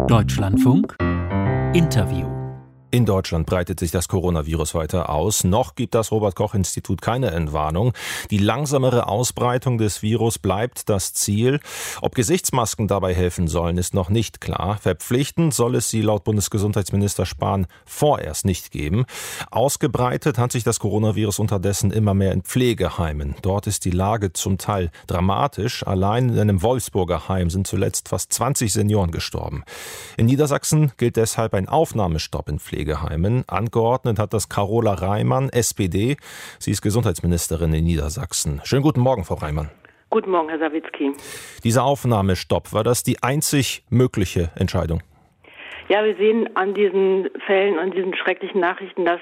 Deutschlandfunk Interview. In Deutschland breitet sich das Coronavirus weiter aus. Noch gibt das Robert-Koch-Institut keine Entwarnung. Die langsamere Ausbreitung des Virus bleibt das Ziel. Ob Gesichtsmasken dabei helfen sollen, ist noch nicht klar. Verpflichtend soll es sie laut Bundesgesundheitsminister Spahn vorerst nicht geben. Ausgebreitet hat sich das Coronavirus unterdessen immer mehr in Pflegeheimen. Dort ist die Lage zum Teil dramatisch. Allein in einem Wolfsburger Heim sind zuletzt fast 20 Senioren gestorben. In Niedersachsen gilt deshalb ein Aufnahmestopp in Pflegeheimen. Angeordnet hat das Carola Reimann, SPD. Sie ist Gesundheitsministerin in Niedersachsen. Schönen guten Morgen, Frau Reimann. Guten Morgen, Herr Sawicki. Dieser Aufnahmestopp, war das die einzig mögliche Entscheidung? Ja, wir sehen an diesen Fällen, an diesen schrecklichen Nachrichten, dass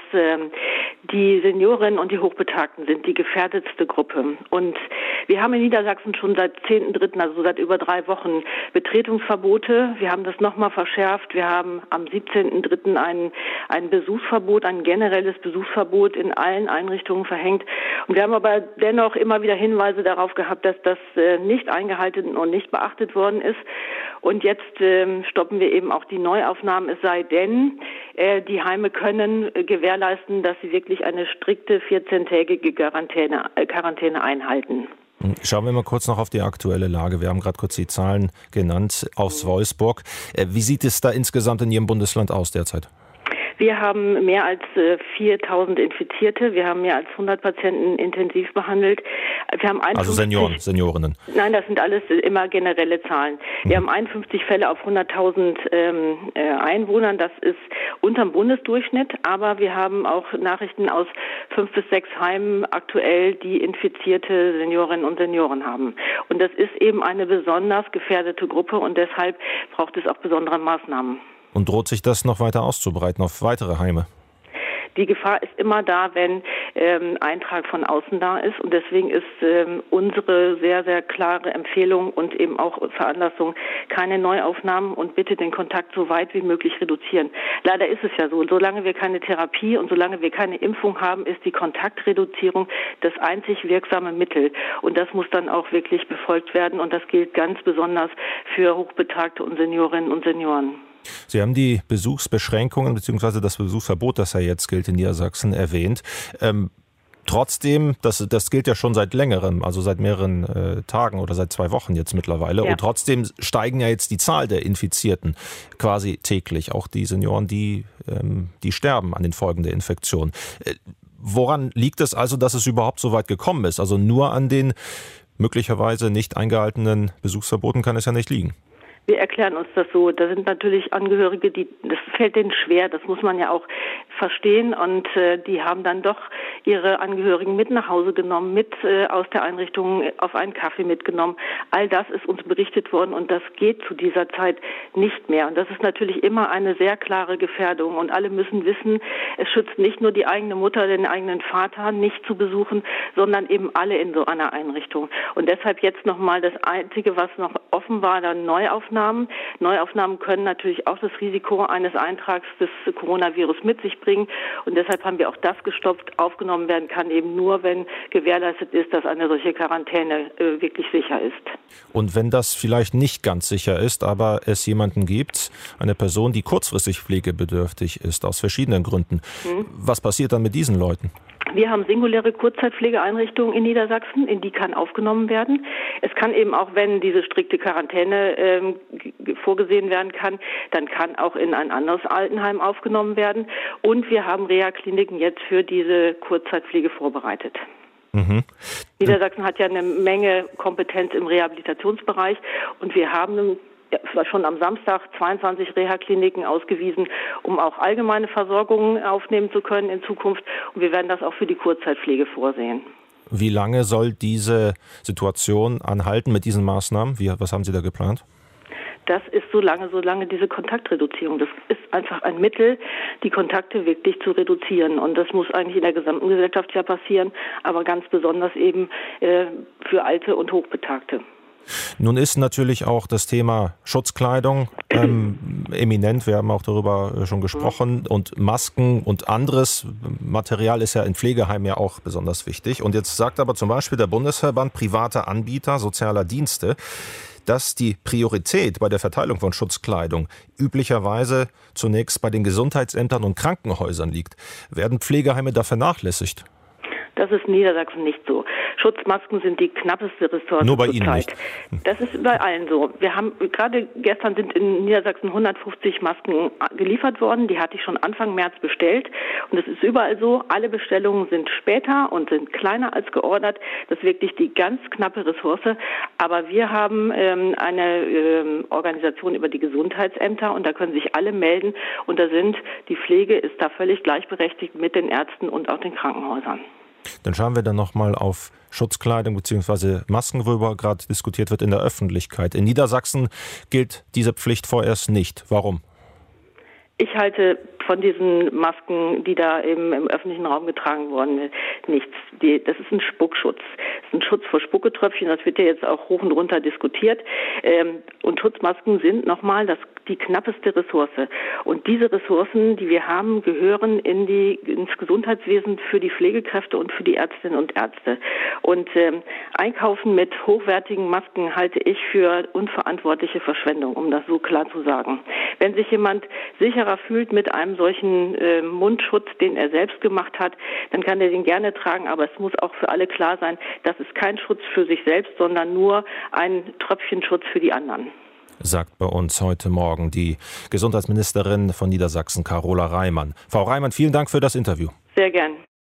die Seniorinnen und die Hochbetagten sind die gefährdetste Gruppe. Und wir haben in Niedersachsen schon seit 10.3., also seit über 3 Wochen, Betretungsverbote. Wir haben das nochmal verschärft. Wir haben am 17.3. ein Besuchsverbot, ein generelles Besuchsverbot in allen Einrichtungen verhängt. Und wir haben aber dennoch immer wieder Hinweise darauf gehabt, dass das nicht eingehalten und nicht beachtet worden ist. Und jetzt stoppen wir eben auch die Neuaufnahmen, es sei denn, die Heime können gewährleisten, dass sie wirklich eine strikte 14-tägige Quarantäne einhalten. Schauen wir mal kurz noch auf die aktuelle Lage. Wir haben gerade kurz die Zahlen genannt aus Wolfsburg. Wie sieht es da insgesamt in Ihrem Bundesland aus derzeit? Wir haben mehr als 4.000 Infizierte. Wir haben mehr als 100 Patienten intensiv behandelt. Wir haben also Seniorinnen? Nein, das sind alles immer generelle Zahlen. Wir haben 51 Fälle auf 100.000 Einwohnern. Das ist unterm Bundesdurchschnitt. Aber wir haben auch Nachrichten aus 5 bis 6 Heimen aktuell, die infizierte Seniorinnen und Senioren haben. Und das ist eben eine besonders gefährdete Gruppe und deshalb braucht es auch besondere Maßnahmen. Und droht sich das noch weiter auszubreiten auf weitere Heime? Die Gefahr ist immer da, wenn Eintrag von außen da ist. Und deswegen ist unsere sehr, sehr klare Empfehlung und eben auch Veranlassung, keine Neuaufnahmen und bitte den Kontakt so weit wie möglich reduzieren. Leider ist es ja so, solange wir keine Therapie und solange wir keine Impfung haben, ist die Kontaktreduzierung das einzig wirksame Mittel. Und das muss dann auch wirklich befolgt werden. Und das gilt ganz besonders für Hochbetagte und Seniorinnen und Senioren. Sie haben die Besuchsbeschränkungen bzw. das Besuchsverbot, das ja jetzt gilt in Niedersachsen, erwähnt. Trotzdem, das gilt ja schon seit längerem, also seit mehreren Tagen oder seit 2 Wochen jetzt mittlerweile. Ja. Und trotzdem steigen ja jetzt die Zahl der Infizierten quasi täglich. Auch die Senioren, die sterben an den Folgen der Infektion. Woran liegt es also, dass es überhaupt so weit gekommen ist? Also nur an den möglicherweise nicht eingehaltenen Besuchsverboten kann es ja nicht liegen. Wir erklären uns das so. Da sind natürlich Angehörige, das fällt denen schwer, das muss man ja auch verstehen. Und die haben dann doch ihre Angehörigen mit nach Hause genommen, mit aus der Einrichtung auf einen Kaffee mitgenommen. All das ist uns berichtet worden und das geht zu dieser Zeit nicht mehr. Und das ist natürlich immer eine sehr klare Gefährdung. Und alle müssen wissen, es schützt nicht nur die eigene Mutter, den eigenen Vater nicht zu besuchen, sondern eben alle in so einer Einrichtung. Und deshalb jetzt nochmal das Einzige, was noch offen war, dann Neuaufnahmen. Neuaufnahmen können natürlich auch das Risiko eines Eintrags des Coronavirus mit sich bringen. Und deshalb haben wir auch das gestoppt. Aufgenommen werden kann eben nur, wenn gewährleistet ist, dass eine solche Quarantäne wirklich sicher ist. Und wenn das vielleicht nicht ganz sicher ist, aber es jemanden gibt, eine Person, die kurzfristig pflegebedürftig ist, aus verschiedenen Gründen, was passiert dann mit diesen Leuten? Wir haben singuläre Kurzzeitpflegeeinrichtungen in Niedersachsen, in die kann aufgenommen werden. Es kann eben auch, wenn diese strikte Quarantäne vorgesehen werden kann, dann kann auch in ein anderes Altenheim aufgenommen werden. Und wir haben Reha-Kliniken jetzt für diese Kurzzeitpflege vorbereitet. Niedersachsen hat ja eine Menge Kompetenz im Rehabilitationsbereich und wir haben schon am Samstag 22 Reha-Kliniken ausgewiesen, um auch allgemeine Versorgungen aufnehmen zu können in Zukunft. Und wir werden das auch für die Kurzzeitpflege vorsehen. Wie lange soll diese Situation anhalten mit diesen Maßnahmen? Was haben Sie da geplant? Das ist solange diese Kontaktreduzierung. Das ist einfach ein Mittel, die Kontakte wirklich zu reduzieren. Und das muss eigentlich in der gesamten Gesellschaft ja passieren, aber ganz besonders eben für Alte und Hochbetagte. Nun ist natürlich auch das Thema Schutzkleidung eminent. Wir haben auch darüber schon gesprochen. Und Masken und anderes Material ist ja in Pflegeheimen ja auch besonders wichtig. Und jetzt sagt aber zum Beispiel der Bundesverband privater Anbieter sozialer Dienste, dass die Priorität bei der Verteilung von Schutzkleidung üblicherweise zunächst bei den Gesundheitsämtern und Krankenhäusern liegt. Werden Pflegeheime da vernachlässigt? Das ist in Niedersachsen nicht so. Schutzmasken sind die knappeste Ressource Nur bei zur Ihnen Zeit. nicht. Das ist bei allen so. Wir haben gerade gestern sind in Niedersachsen 150 Masken geliefert worden. Die hatte ich schon Anfang März bestellt. Und es ist überall so, alle Bestellungen sind später und sind kleiner als geordert. Das ist wirklich die ganz knappe Ressource. Aber wir haben eine Organisation über die Gesundheitsämter und da können sich alle melden. Und die Pflege ist da völlig gleichberechtigt mit den Ärzten und auch den Krankenhäusern. Dann schauen wir dann nochmal auf Schutzkleidung bzw. Masken, worüber gerade diskutiert wird in der Öffentlichkeit. In Niedersachsen gilt diese Pflicht vorerst nicht. Warum? Ich halte von diesen Masken, die da im öffentlichen Raum getragen wurden, nichts. Das ist ein Spuckschutz. Das ist ein Schutz vor Spucketröpfchen. Das wird ja jetzt auch hoch und runter diskutiert. Und Schutzmasken sind nochmal die knappeste Ressource. Und diese Ressourcen, die wir haben, gehören ins Gesundheitswesen für die Pflegekräfte und für die Ärztinnen und Ärzte. Und Einkaufen mit hochwertigen Masken halte ich für unverantwortliche Verschwendung, um das so klar zu sagen. Wenn sich jemand sicherer fühlt mit einem solchen Mundschutz, den er selbst gemacht hat, dann kann er den gerne tragen, aber es muss auch für alle klar sein, das ist kein Schutz für sich selbst, sondern nur ein Tröpfchenschutz für die anderen. Sagt bei uns heute Morgen die Gesundheitsministerin von Niedersachsen, Carola Reimann. Frau Reimann, vielen Dank für das Interview. Sehr gern.